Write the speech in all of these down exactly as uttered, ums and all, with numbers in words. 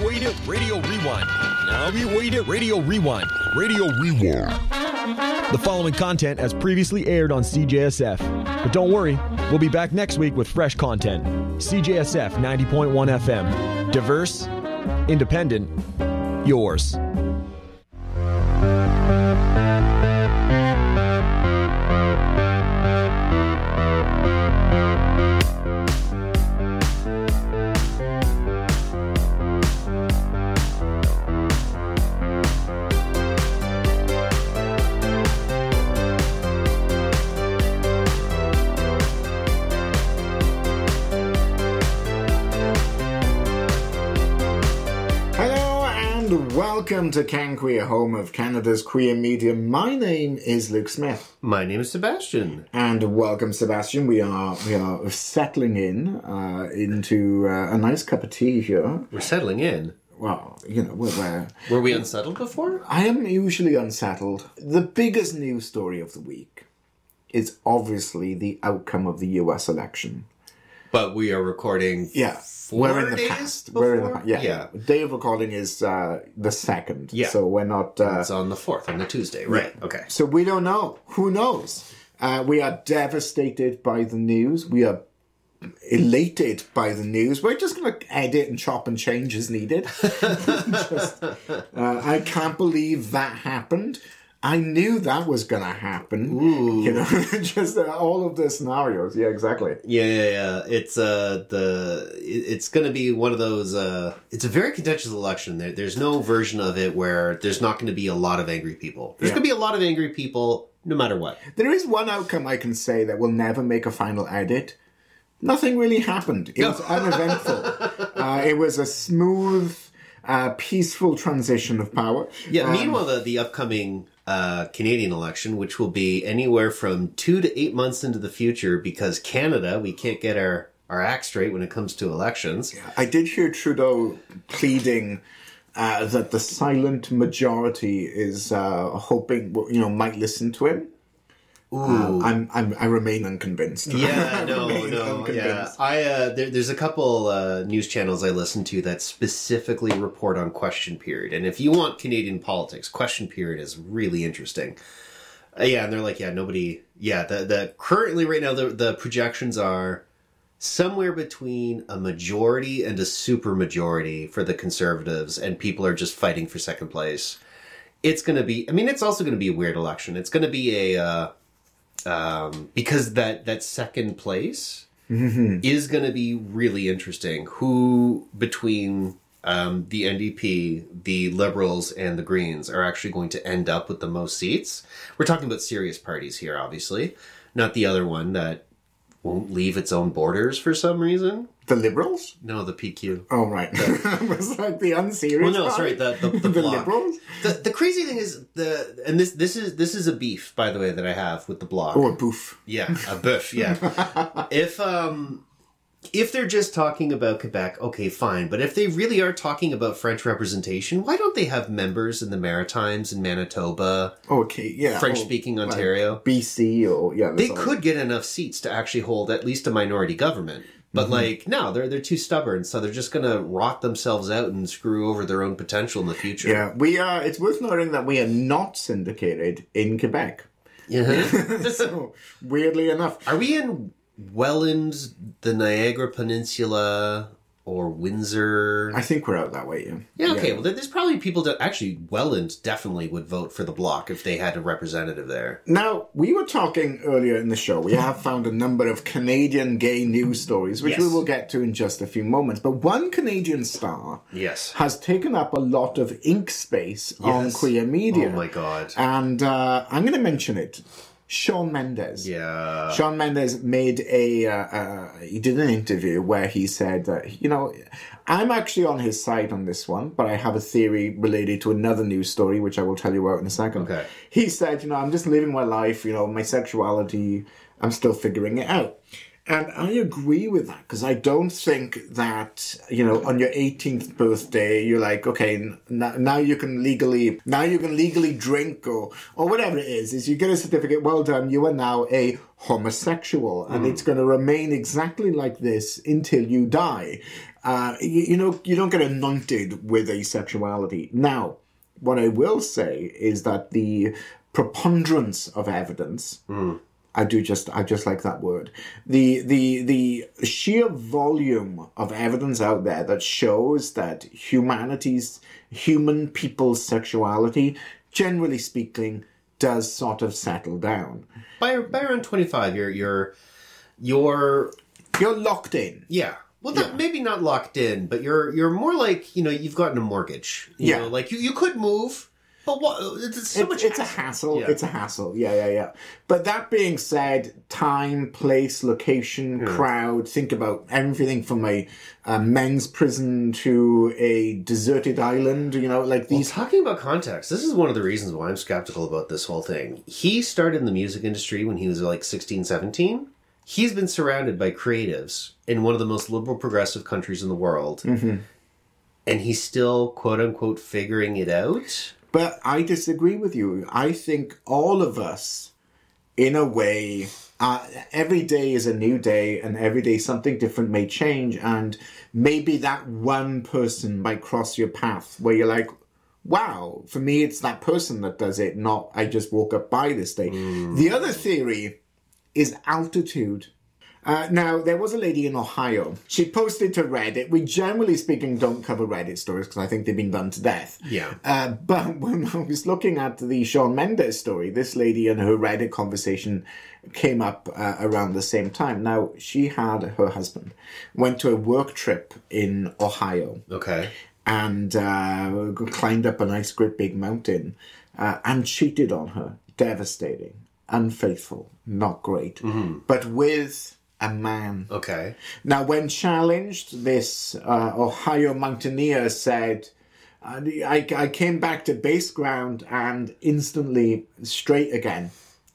waited, Radio Rewind. Now we waited, Radio Rewind. Radio Rewind. The following content has previously aired on C J S F. But don't worry, we'll be back next week with fresh content. C J S F ninety point one F M. Diverse, independent, yours. Welcome to Can Queer, home of Canada's queer media. My name is Luke Smith. My name is Sebastian. And welcome, Sebastian. We are we are settling in uh, into uh, a nice cup of tea here. We're settling in. Well, you know, we're, we're... Were we unsettled before? I am usually unsettled. The biggest news story of the week is obviously the outcome of the U S election. But we are recording... Yeah. Four we're in the days past. Before? We're in the past. Yeah. yeah. Day of recording is uh, the second. Yeah. So we're not. Uh, it's on the fourth, on the Tuesday, right? Yeah. Okay. So we don't know. Who knows? Uh, we are devastated by the news. We are elated by the news. We're just going to edit and chop and change as needed. just, uh, I can't believe that happened. I knew that was going to happen. Ooh. You know, just uh, all of the scenarios. Yeah, exactly. Yeah, yeah, yeah. It's uh the it's going to be one of those. Uh, it's a very contentious election. There, there's no version of it where there's not going to be a lot of angry people. There's yeah. going to be a lot of angry people, no matter what. There is one outcome I can say that will never make a final edit. Nothing really happened. It was uneventful. Uh, it was a smooth, uh, peaceful transition of power. Yeah. Um, meanwhile, the the upcoming. Uh, Canadian election, which will be anywhere from two to eight months into the future, because Canada, we can't get our, our act straight when it comes to elections. I did hear Trudeau pleading uh, that the silent majority is uh, hoping, you know, might listen to him. Ooh, uh, I'm, I'm, I remain unconvinced. Yeah, no, no, yeah. I uh, there, there's a couple uh, news channels I listen to that specifically report on Question Period, and if you want Canadian politics, Question Period is really interesting. Uh, yeah, and they're like, yeah, nobody, yeah. The the currently right now the the projections are somewhere between a majority and a super majority for the Conservatives, and people are just fighting for second place. It's going to be. I mean, it's also going to be a weird election. It's going to be a. Uh, Um, because that, that second place mm-hmm. is going to be really interesting. Who between um, the N D P, the Liberals, and the Greens are actually going to end up with the most seats? We're talking about serious parties here, obviously, not the other one that won't leave its own borders for some reason. The Liberals? No, the P Q. Oh, right. It was like the unserious Well, no, part? sorry, the the, the, the bloc. Liberals? The the crazy thing is the and this this is this is a beef, by the way, that I have with the bloc. Oh, a boof. Yeah, a boof. Yeah. if um if they're just talking about Quebec, okay, fine. But if they really are talking about French representation, why don't they have members in the Maritimes and Manitoba? Okay, yeah. French-speaking Ontario, like B C, or yeah. They could get enough seats to actually hold at least a minority government. But mm-hmm. like, no, they're they're too stubborn, so they're just gonna rot themselves out and screw over their own potential in the future. Yeah, we are. It's worth noting that we are not syndicated in Quebec. Yeah. So weirdly enough, are we in Welland, the Niagara Peninsula, or Windsor? I think we're out that way. Yeah. Yeah. Okay. Yeah. Well, there's probably people that actually Welland definitely would vote for the bloc if they had a representative there. Now, we were talking earlier in the show. We have found a number of Canadian gay news stories, which yes. we will get to in just a few moments. But one Canadian star yes. has taken up a lot of ink space yes. on queer media. Oh my God. And uh, I'm going to mention it. Shawn Mendes. Yeah. Shawn Mendes made a, uh, uh, he did an interview where he said that, you know, I'm actually on his side on this one, but I have a theory related to another news story, which I will tell you about in a second. Okay. He said, you know, I'm just living my life, you know, my sexuality, I'm still figuring it out. And I agree with that, because I don't think that, you know, on your eighteenth birthday, you're like, okay, n- now you can legally, now you can legally drink or, or whatever it is, is you get a certificate, well done, you are now a homosexual, and mm. it's going to remain exactly like this until you die. Uh, you, you know, you don't get anointed with asexuality. Now, what I will say is that the preponderance of evidence, mm. I do just, I just like that word, the, the, the sheer volume of evidence out there that shows that humanity's, human people's sexuality, generally speaking, does sort of settle down. By, by around twenty-five, you're, you're, you're, you're locked in. Yeah. Well, yeah. Not, maybe not locked in, but you're you're more like, you know, you've gotten a mortgage. You yeah. know, like you, you could move, but what? It's so it's, much. It's hassle. a hassle. Yeah. It's a hassle. Yeah, yeah, yeah. But that being said, time, place, location, yeah. crowd. Think about everything from a, a men's prison to a deserted island. You know, like these. Well, talking about context, this is one of the reasons why I'm skeptical about this whole thing. He started in the music industry when he was like sixteen, seventeen. He's been surrounded by creatives in one of the most liberal progressive countries in the world. Mm-hmm. And he's still, quote unquote, figuring it out. But I disagree with you. I think all of us, in a way, uh, every day is a new day, and every day something different may change. And maybe that one person might cross your path where you're like, wow, for me, it's that person that does it, not I just woke up by this day. Mm. The other theory is altitude. Uh, now, there was a lady in Ohio. She posted to Reddit. We, generally speaking, don't cover Reddit stories because I think they've been done to death. Yeah. Uh, but when I was looking at the Shawn Mendes story, this lady and her Reddit conversation came up uh, around the same time. Now, she had her husband, went to a work trip in Ohio. Okay. And uh, climbed up a nice great big mountain uh, and cheated on her. Devastating. Unfaithful, not great, mm-hmm. but with a man. Okay. Now, when challenged, this uh, Ohio mountaineer said, I, I came back to base ground and instantly straight again.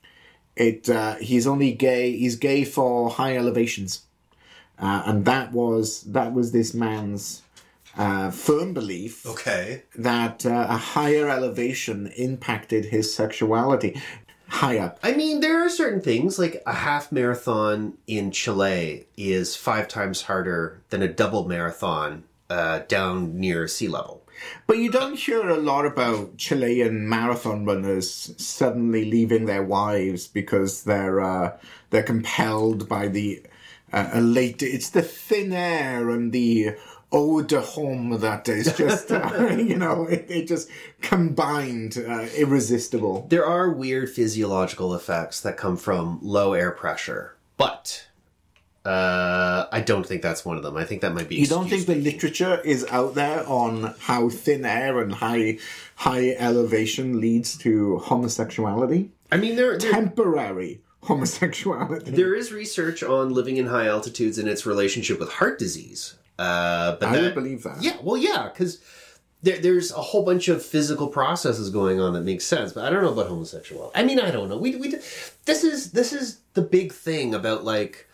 It uh, he's only gay. He's gay for high elevations, uh, and that was that was this man's uh, firm belief. Okay. That uh, a higher elevation impacted his sexuality. High up. I mean, there are certain things, like a half marathon in Chile is five times harder than a double marathon uh, down near sea level. But you don't hear a lot about Chilean marathon runners suddenly leaving their wives because they're uh, they're compelled by the uh, elate. It's the thin air and the eau de homme that is just, uh, you know, it, it just combined, uh, irresistible. There are weird physiological effects that come from low air pressure, but uh, I don't think that's one of them. I think that might be. You don't think the literature is out there on how thin air and high high elevation leads to homosexuality? I mean, there temporary homosexuality. There is research on living in high altitudes and its relationship with heart disease. Uh, but I that, would believe that. Yeah, well, yeah, because there, there's a whole bunch of physical processes going on that makes sense. But I don't know about homosexuality. I mean, I don't know. We we this is this is the big thing about like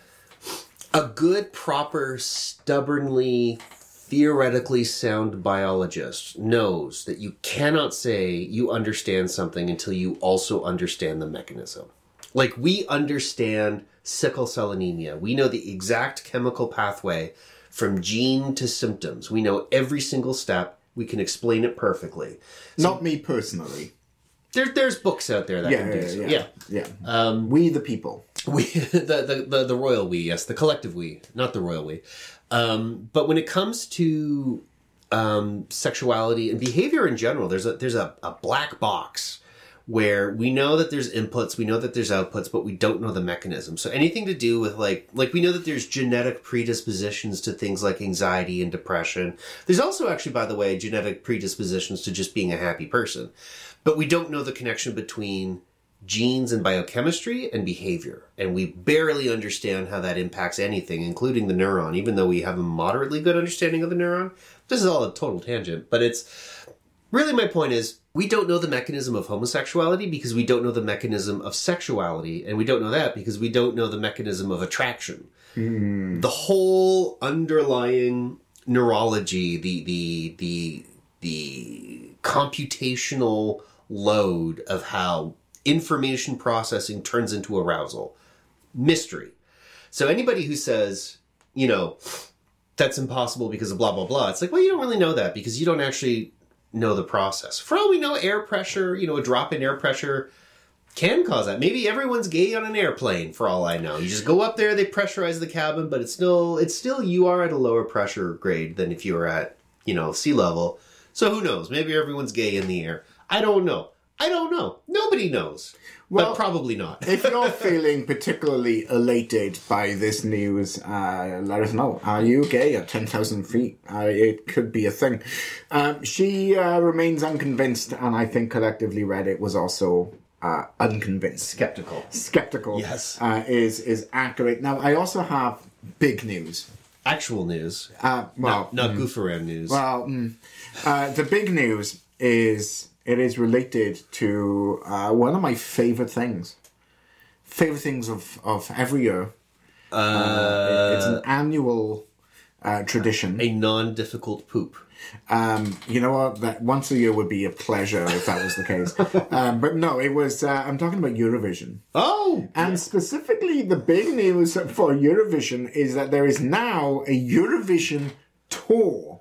a good, proper, stubbornly, theoretically sound biologist knows that you cannot say you understand something until you also understand the mechanism. Like we understand sickle cell anemia. We know the exact chemical pathway from gene to symptoms. We know every single step. We can explain it perfectly. So, Not me personally. There, there's books out there that yeah, can do yeah, so. Yeah, yeah. yeah. Um, we the people. We the, the, the, the royal we, yes. The collective we, not the royal we. Um, but when it comes to um, sexuality and behavior in general, there's a there's a, a black box where we know that there's inputs, we know that there's outputs, but we don't know the mechanism. So anything to do with like, like we know that there's genetic predispositions to things like anxiety and depression. There's also actually, by the way, genetic predispositions to just being a happy person. But we don't know the connection between genes and biochemistry and behavior. And we barely understand how that impacts anything, including the neuron, even though we have a moderately good understanding of the neuron. This is all a total tangent, but it's really my point is, we don't know the mechanism of homosexuality because we don't know the mechanism of sexuality. And we don't know that because we don't know the mechanism of attraction. Mm. The whole underlying neurology, the, the, the, the computational load of how information processing turns into arousal. Mystery. So anybody who says, you know, that's impossible because of blah, blah, blah. It's like, well, you don't really know that because you don't actually know the process. For all we know, air pressure, you know, a drop in air pressure can cause that. Maybe everyone's gay on an airplane, for all I know. You just go up there, they pressurize the cabin, but it's still, it's still, you are at a lower pressure grade than if you were at, you know, sea level. So who knows? Maybe everyone's gay in the air. I don't know. I don't know. Nobody knows. Well, but probably not. If you're feeling particularly elated by this news, uh, let us know. Are you gay at ten thousand feet? Uh, it could be a thing. Um, she uh, remains unconvinced, and I think collectively Reddit was also uh, unconvinced. Skeptical. Skeptical. Yes. Uh, is, is accurate. Now, I also have big news. Actual news. Uh, well, not not mm, goof around news. Well, mm, uh, the big news is... It is related to uh, one of my favorite things. Favorite things of, of every year. Uh, uh, it, it's an annual uh, tradition. A non-difficult poop. Um, you know what? That once a year would be a pleasure if that was the case. um, but no, it was. Uh, I'm talking about Eurovision. Oh, and yeah. Specifically, the big news for Eurovision is that there is now a Eurovision tour.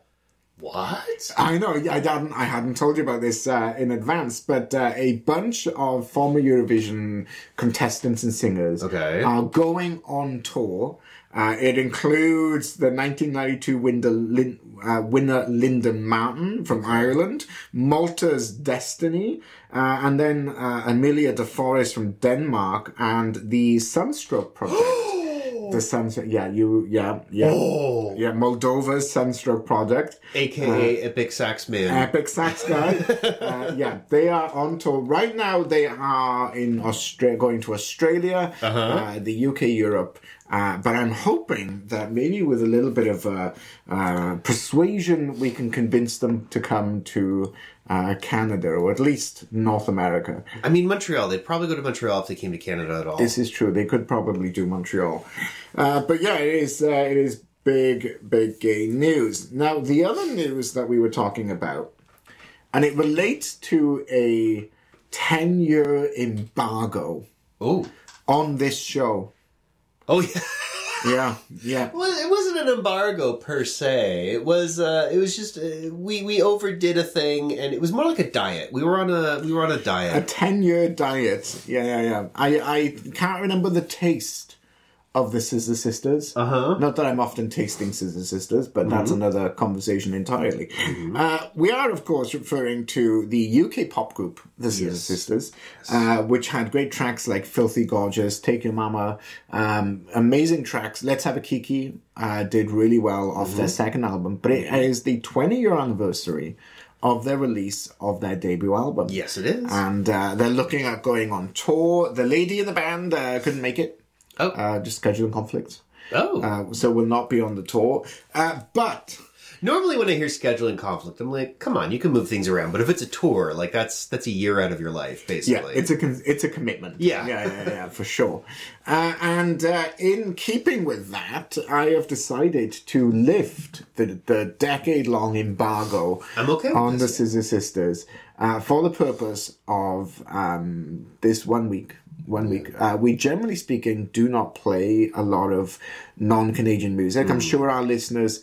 What? I know, I hadn't, I hadn't told you about this uh, in advance, but uh, a bunch of former Eurovision contestants and singers okay. are going on tour. Uh, it includes the nineteen ninety-two winner, Lin, uh, winner Lyndon Martin from Ireland, Malta's Destiny, uh, and then uh, Amelia de Forest from Denmark, and the Sunstroke Project. The Sunstroke, yeah, you, yeah, yeah, oh. yeah, Moldova's Sunstroke Project, aka uh, Epic Sax Man, Epic Sax guy. uh, yeah, they are on tour right now. They are in Australia, going to Australia, uh-huh. uh, the U K, Europe. Uh, but I'm hoping that maybe with a little bit of uh, uh, persuasion, we can convince them to come to uh, Canada, or at least North America. I mean, Montreal. They'd probably go to Montreal if they came to Canada at all. This is true. They could probably do Montreal. Uh, but yeah, it is, uh, it is big, big gay news. Now, the other news that we were talking about, and it relates to a ten-year embargo oh. on this show. Oh, yeah. Yeah, yeah. Well, it wasn't an embargo per se. It was. Uh, it was just uh, we we overdid a thing, and it was more like a diet. We were on a we were on a diet. A ten-year diet. Yeah, yeah, yeah. I I can't remember the taste of the Scissor Sisters. Uh-huh. Not that I'm often tasting Scissor Sisters, but mm-hmm. that's another conversation entirely. Mm-hmm. Uh, we are, of course, referring to the U K pop group, the Scissor yes. Sisters, yes. Uh, which had great tracks like Filthy Gorgeous, Take Your Mama, um, amazing tracks. Let's Have a Kiki uh, did really well off mm-hmm. their second album, but it is the twenty-year anniversary of their release of their debut album. Yes, it is. And uh, they're looking at going on tour. The lady in the band uh, couldn't make it. Oh. Uh, just scheduling conflicts. Oh. Uh, so will not be on the tour. Uh, but... Normally when I hear scheduling conflict, I'm like, come on, you can move things around. But if it's a tour, like that's that's a year out of your life, basically. Yeah, it's a, con- it's a commitment. Yeah. Yeah, yeah, yeah, for sure. Uh, and uh, in keeping with that, I have decided to lift the, the decade-long embargo I'm okay with on this. the Scissor Sisters uh, for the purpose of um, this one week. One week. Uh, we, generally speaking, do not play a lot of non-Canadian music. Mm. I'm sure our listeners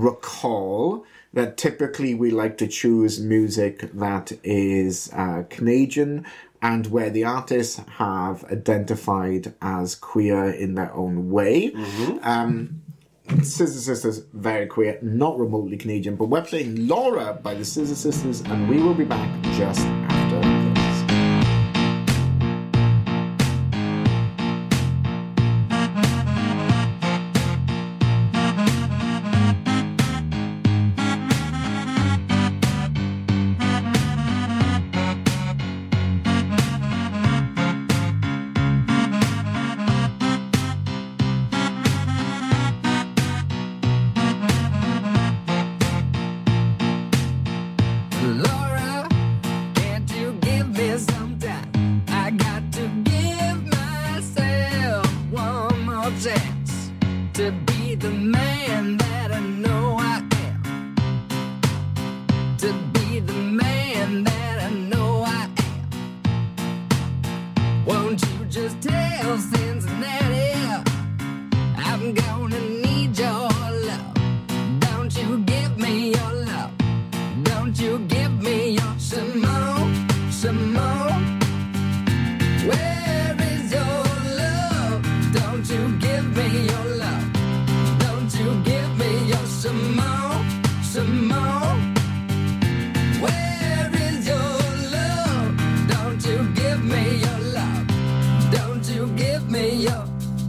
recall that typically we like to choose music that is uh, Canadian and where the artists have identified as queer in their own way. Mm-hmm. Um, Scissor Sisters, very queer, not remotely Canadian, but we're playing Laura by the Scissor Sisters, and we will be back just after this. you give me your Simone, Simone? Where is your love? Don't you give me your love? Don't you give me your Simone, Simone? Where is your love? Don't you give me your love? Don't you give me your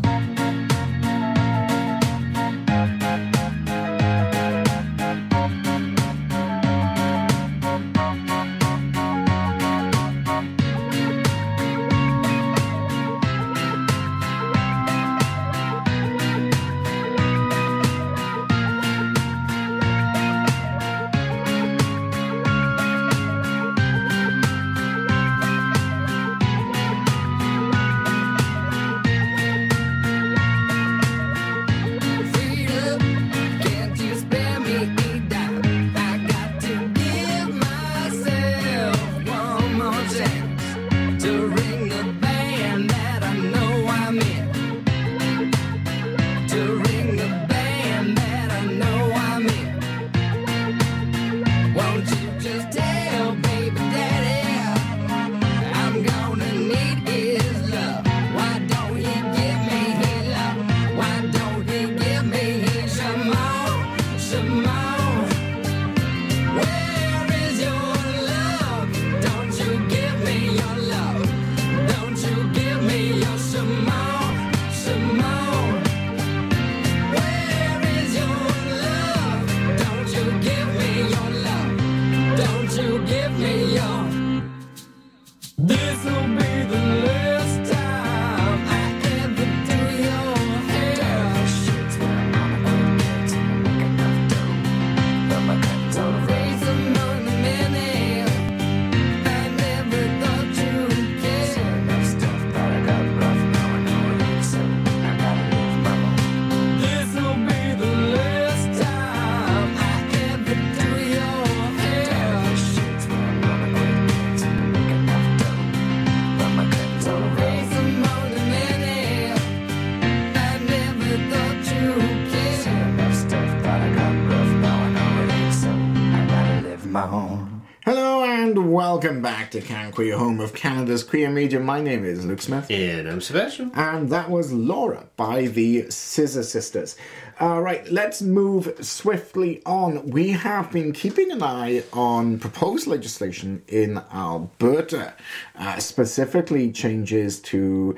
Welcome back to Can Queer, home of Canada's queer media. My name is Luke Smith. And I'm Sebastian. And that was Laura by the Scissor Sisters. All right, let's move swiftly on. We have been keeping an eye on proposed legislation in Alberta, uh, specifically changes to,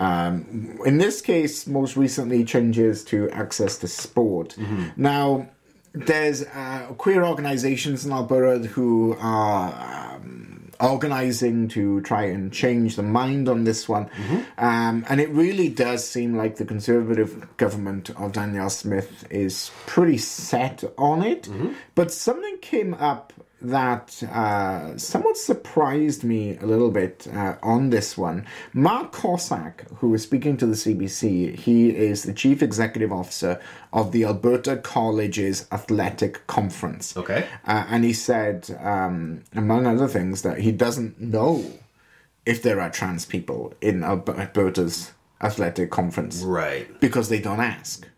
um, in this case, most recently, changes to access to sport. Mm-hmm. Now, there's uh, queer organizations in Alberta who are um, organizing to try and change the mind on this one. Mm-hmm. Um, and it really does seem like the Conservative government of Danielle Smith is pretty set on it. Mm-hmm. But something came up that uh, somewhat surprised me a little bit uh, on this one. Mark Corsack, who was speaking to the C B C, he is the Chief Executive Officer of the Alberta Colleges Athletic Conference. Okay. Uh, and he said, um, among other things, that he doesn't know if there are trans people in Alberta's athletic conference. Right. Because they don't ask.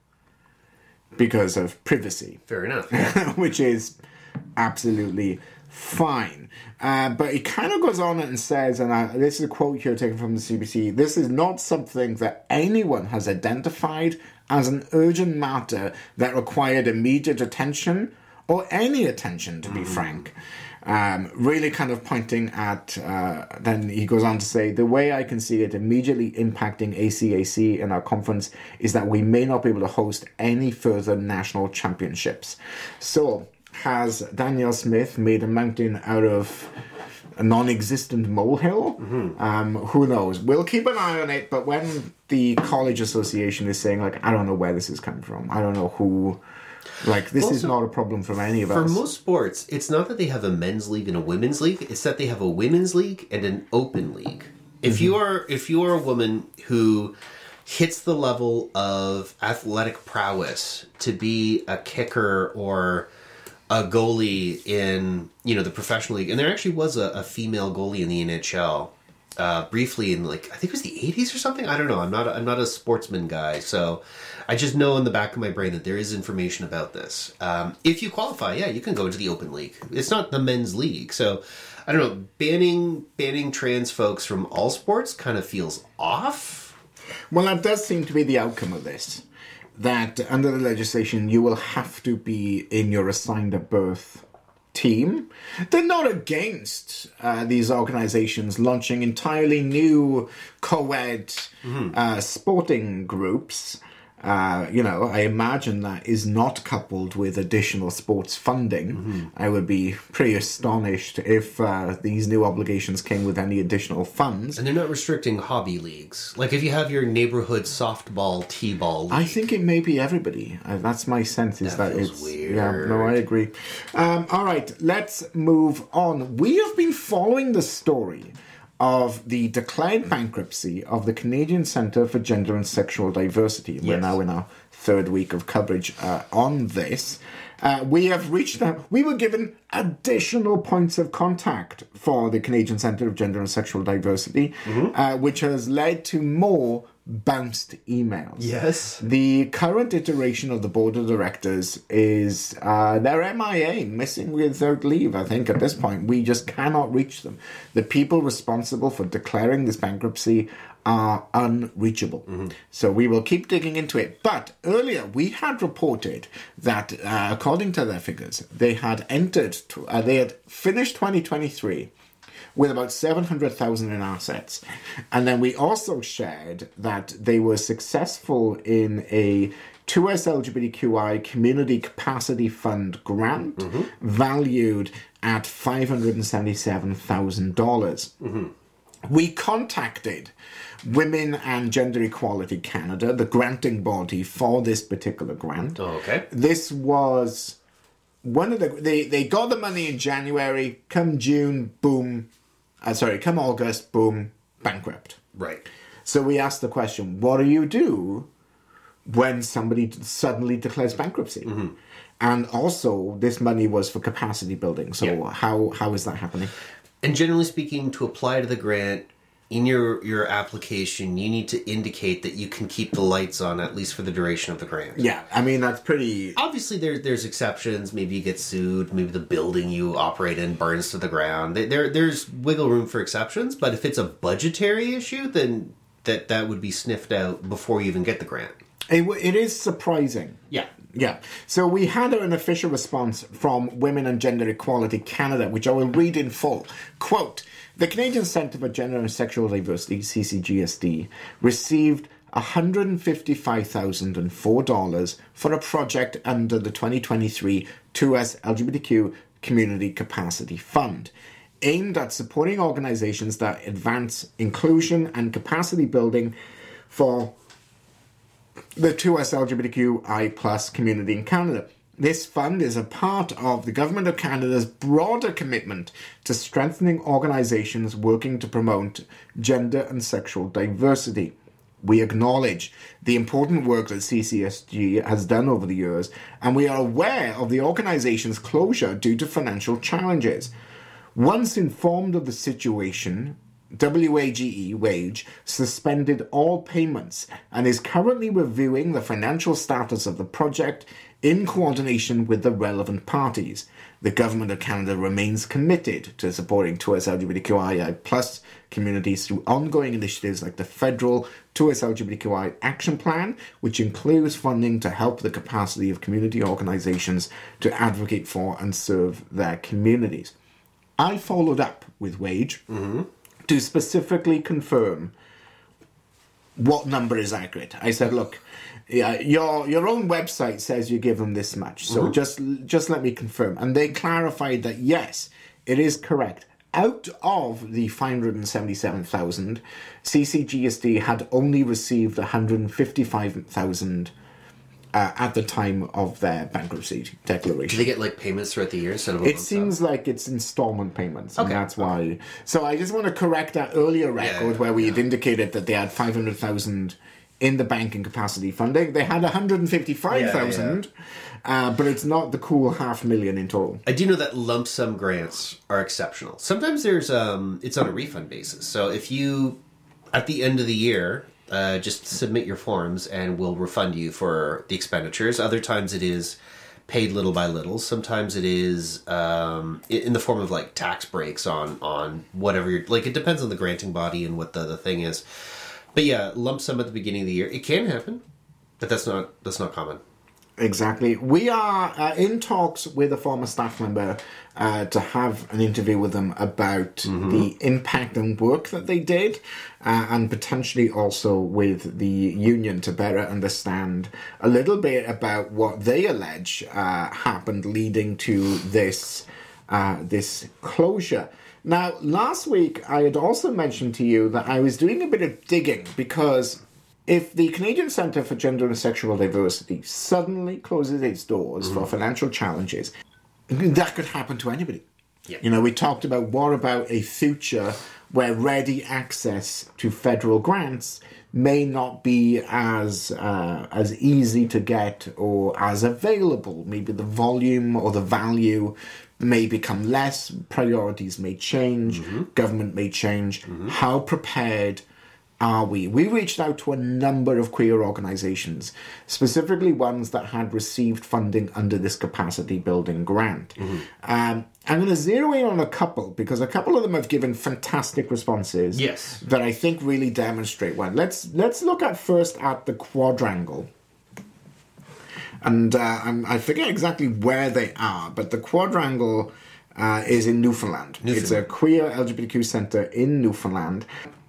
Because of privacy. Fair enough. Yeah. Which is absolutely fine. Uh, but he kind of goes on and says, and I, this is a quote here taken from the C B C, "This is not something that anyone has identified as an urgent matter that required immediate attention, or any attention, to be mm. frank." Um, really kind of pointing at, uh, then he goes on to say, "The way I can see it immediately impacting A C A C in our conference is that we may not be able to host any further national championships." So, has Danielle Smith made a mountain out of a non-existent molehill? Mm-hmm. Um, who knows? We'll keep an eye on it, but when the College Association is saying, like, I don't know where this is coming from, I don't know who... Like, this also, is not a problem for any of for us. For most sports, it's not that they have a men's league and a women's league, it's that they have a women's league and an open league. If mm-hmm. you are if you are a woman who hits the level of athletic prowess to be a kicker or a goalie in, you know, the professional league, and there actually was a, a female goalie in the N H L, uh, briefly in like I think it was the eighties or something. I don't know. I'm not. A, I'm not a sportsman guy, so I just know in the back of my brain that there is information about this. Um, if you qualify, yeah, you can go to the Open League. It's not the men's league, so I don't know. Banning banning trans folks from all sports kind of feels off. Well, that does seem to be the outcome of this. That under the legislation, you will have to be in your assigned at birth team. They're not against uh, these organizations launching entirely new co-ed mm-hmm. uh, sporting groups. Uh, you know, I imagine that is not coupled with additional sports funding. Mm-hmm. I would be pretty astonished if uh, these new obligations came with any additional funds. And they're not restricting hobby leagues. Like if you have your neighborhood softball, t-ball league. I think it may be everybody. Uh, that's my sense is that, that it's... weird. Yeah, no, I agree. Um, all right, let's move on. We have been following the story of the declared bankruptcy of the Canadian Centre for Gender and Sexual Diversity. Yes. We're now in our third week of coverage uh, on this. Uh, we have reached out, we were given additional points of contact for the Canadian Centre of Gender and Sexual Diversity, mm-hmm. uh, which has led to more bounced emails. Yes. The current iteration of the board of directors is uh, they're M I A, missing without leave, I think, at this point. We just cannot reach them. The people responsible for declaring this bankruptcy are unreachable. Mm-hmm. So we will keep digging into it. But earlier, we had reported that, uh, according to their figures, they had entered, to, uh, they had finished twenty twenty-three with about seven hundred thousand in assets. And then we also shared that they were successful in a two S L G B T Q I Community Capacity Fund grant mm-hmm. valued at five hundred seventy-seven thousand dollars. Mm-hmm. We contacted Women and Gender Equality Canada, the granting body for this particular grant. Oh, okay. This was one of the... They, they got the money in January. Come June, boom. Uh, sorry, come August, boom, bankrupt. Right. So we asked the question, what do you do when somebody suddenly declares bankruptcy? Mm-hmm. And also, this money was for capacity building. So yeah. how how is that happening? And generally speaking, to apply to the grant, in your, your application, you need to indicate that you can keep the lights on, at least for the duration of the grant. Yeah, I mean, that's pretty... Obviously, there, there's exceptions. Maybe you get sued. Maybe the building you operate in burns to the ground. There, There's wiggle room for exceptions, but if it's a budgetary issue, then that, that would be sniffed out before you even get the grant. It, it is surprising. Yeah. Yeah. So we had an official response from Women and Gender Equality Canada, which I will read in full. Quote, the Canadian Centre for Gender and Sexual Diversity, C C G S D, received one hundred fifty-five thousand four dollars for a project under the twenty twenty-three two S L G B T Q Community Capacity Fund, aimed at supporting organizations that advance inclusion and capacity building for the two S L G B T Q I plus community in Canada. This fund is a part of the Government of Canada's broader commitment to strengthening organizations working to promote gender and sexual diversity. We acknowledge the important work that C C S G has done over the years, and we are aware of the organization's closure due to financial challenges. Once informed of the situation, W A G E, WAGE, suspended all payments and is currently reviewing the financial status of the project in coordination with the relevant parties. The Government of Canada remains committed to supporting two S L G B T Q I plus communities through ongoing initiatives like the federal two S L G B T Q I Action Plan, which includes funding to help the capacity of community organizations to advocate for and serve their communities. I followed up with WAGE mm-hmm. to specifically confirm what number is accurate. I said, look, yeah, your your own website says you give them this much, so mm-hmm. just just let me confirm. And they clarified that, yes, it is correct. Out of the five hundred seventy-seven thousand, C C G S D had only received one hundred fifty-five thousand uh, at the time of their bankruptcy declaration. Do they get like payments throughout the year instead of a It month seems out? like it's installment payments, and okay. that's why. Okay. So I just want to correct that earlier record yeah, yeah, where we yeah. had indicated that they had five hundred thousand in the banking capacity funding. They had one hundred fifty-five thousand, yeah, yeah. uh, but it's not the cool half million in total. I do know that lump sum grants are exceptional. Sometimes there's um, it's on a refund basis. So if you, at the end of the year, uh, just submit your forms and we'll refund you for the expenditures. Other times it is paid little by little. Sometimes it is um, in the form of like tax breaks on on whatever you're, like it depends on the granting body and what the, the thing is. But yeah, lump sum at the beginning of the year, it can happen, but that's not that's not common. Exactly. We are uh, in talks with a former staff member uh, to have an interview with them about mm-hmm. the impact and work that they did, uh, and potentially also with the union to better understand a little bit about what they allege uh, happened leading to this uh, this closure. Now, last week I had also mentioned to you that I was doing a bit of digging because if the Canadian Centre for Gender and Sexual Diversity suddenly closes its doors mm-hmm. for financial challenges, that could happen to anybody. Yep. You know, we talked about what about a future where ready access to federal grants may not be as uh, as easy to get or as available. Maybe the volume or the value may become less, priorities may change, mm-hmm. government may change. Mm-hmm. How prepared are we? We reached out to a number of queer organisations, specifically ones that had received funding under this capacity building grant. Mm-hmm. Um, I'm going to zero in on a couple because a couple of them have given fantastic responses. Yes. That I think really demonstrate one. Let's let's look at first at the Quadrangle. And uh, I'm, I forget exactly where they are, but the Quadrangle uh, is in Newfoundland. Newfoundland. It's a queer L G B T Q centre in Newfoundland.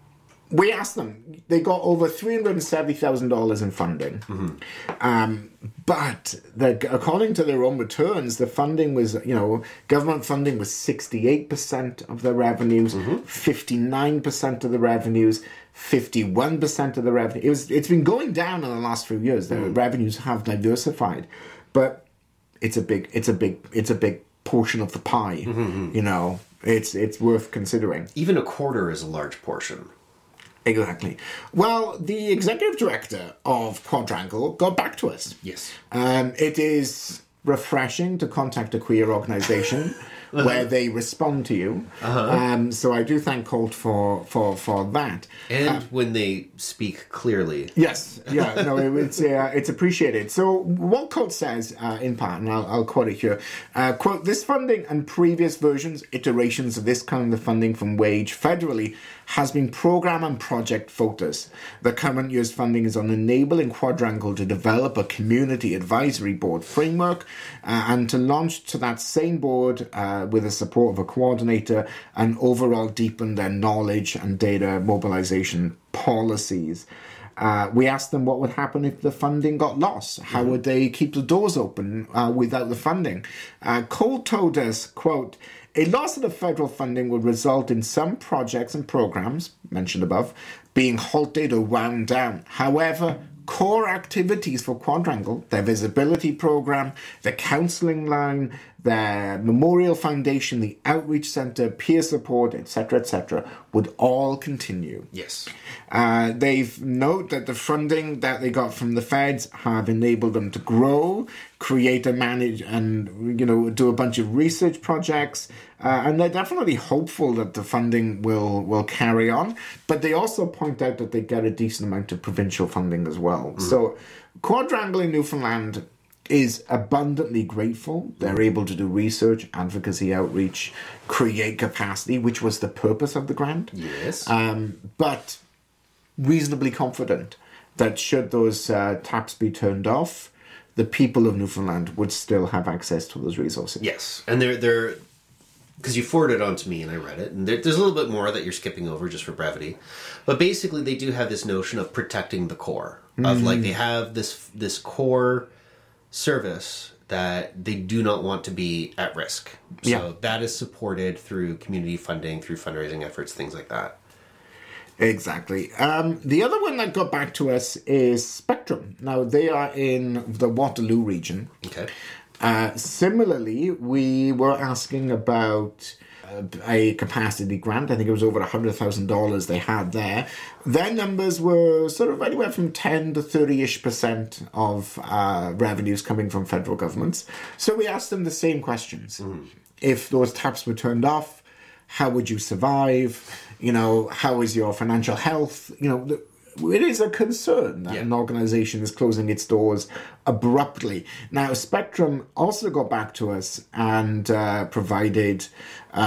We asked them. They got over three hundred seventy thousand dollars in funding. Mm-hmm. Um, but the, according to their own returns, the funding was, you know, government funding was sixty-eight percent of the revenues, mm-hmm. fifty-nine percent of the revenues, fifty-one percent of the revenue. It was, it's been going down in the last few years. The mm. revenues have diversified. But it's a big, it's a big, it's a big portion of the pie, mm-hmm. you know. It's, it's worth considering. Even a quarter is a large portion. Exactly. Well, the executive director of Quadrangle got back to us. Yes. Um, it is refreshing to contact a queer organisation uh-huh. where they respond to you. Uh-huh. Um, so I do thank Colt for, for, for that. And uh, when they speak clearly. Yes. Yeah. No, it, it's uh, it's appreciated. So what Colt says uh, in part, and I'll, I'll quote it here, uh, quote, "This funding and previous versions, iterations of this kind of funding from WAGE federally has been program and project focused. The current year's funding is on enabling Quadrangle to develop a community advisory board framework uh, and to launch to that same board uh, with the support of a coordinator and overall deepen their knowledge and data mobilization policies." Uh, we asked them what would happen if the funding got lost. How would they keep the doors open uh, without the funding? Uh, Cole told us, quote, "A loss of the federal funding would result in some projects and programs, mentioned above, being halted or wound down. However, core activities for Quadrangle, their visibility program, the counselling line, their memorial foundation, the outreach centre, peer support, et cetera, et cetera, would all continue." Yes. Uh, they've noted that the funding that they got from the feds have enabled them to grow, create and manage and, you know, do a bunch of research projects. Uh, and they're definitely hopeful that the funding will, will carry on. But they also point out that they get a decent amount of provincial funding as well. Mm. So Quadrangle in Newfoundland is abundantly grateful. They're able to do research, advocacy, outreach, create capacity, which was the purpose of the grant. Yes. Um, but reasonably confident that should those uh, taps be turned off, the people of Newfoundland would still have access to those resources. Yes. And they're, they're, because you forwarded it on to me and I read it, and there, there's a little bit more that you're skipping over just for brevity. But basically they do have this notion of protecting the core. Of mm. like they have this this core service that they do not want to be at risk. So yeah. that is supported through community funding, through fundraising efforts, things like that. Exactly. Um, the other one that got back to us is Spectrum. Now, they are in the Waterloo region. Okay. Uh, similarly, we were asking about a capacity grant. I think it was over one hundred thousand dollars they had there. Their numbers were sort of anywhere from ten to thirty-ish percent of uh, revenues coming from federal governments. So we asked them the same questions. Mm. If those taps were turned off, how would you survive? You know, how is your financial health? You know, the, it is a concern that yeah. an organization is closing its doors abruptly. Now, Spectrum also got back to us and uh, provided uh,